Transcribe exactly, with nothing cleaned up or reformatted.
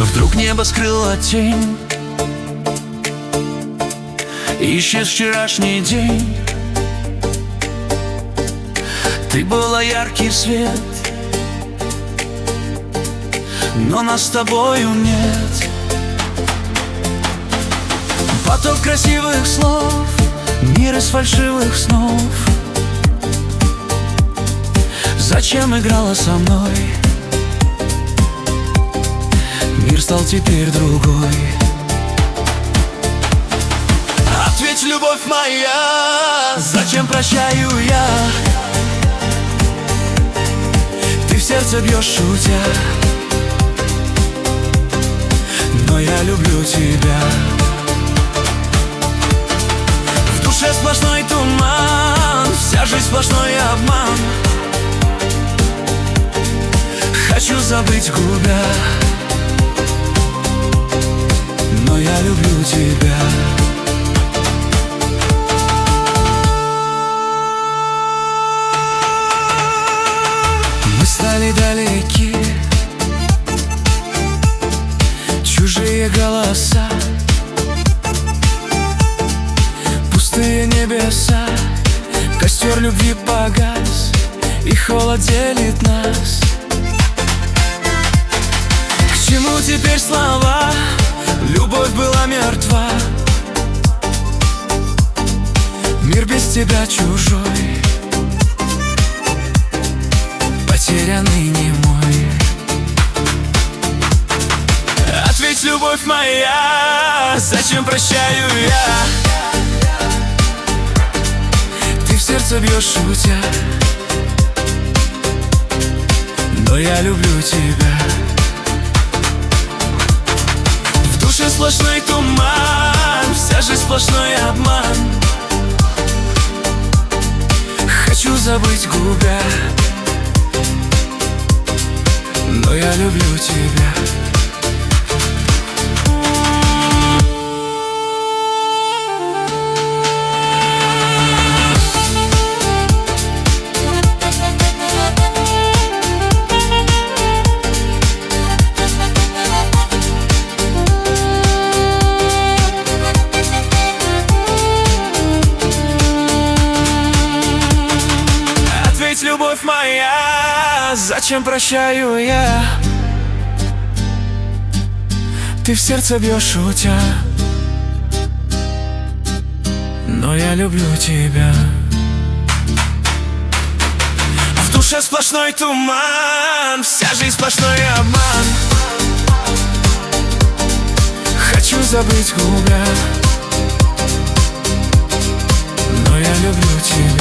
Вдруг небо скрыла тень, исчез вчерашний день. Ты была яркий свет, но нас с тобою нет. Поток красивых слов, мир из фальшивых снов. Зачем играла со мной? Мир стал теперь другой. Ответь, любовь моя, зачем прощаю я? Ты в сердце бьешь, шутя, но я люблю тебя. В душе сплошной туман, вся жизнь сплошной обман. Хочу забыть, губя, но я люблю тебя. Мы стали далеки, чужие голоса, пустые небеса. Костер любви погас, и холод делит нас. К чему теперь слова? Любовь была мертва. Мир без тебя чужой, потерянный немой. Ответь, любовь моя, зачем прощаю я? Ты в сердце бьешь, шутя, но я люблю тебя. В душе сплошной туман, вся жизнь сплошной обман. Хочу забыть, губя, но я люблю тебя. Любовь моя, зачем прощаю я? Ты в сердце бьешь, шутя, но я люблю тебя. В душе сплошной туман, вся жизнь сплошной обман. Хочу забыть, губя, но я люблю тебя.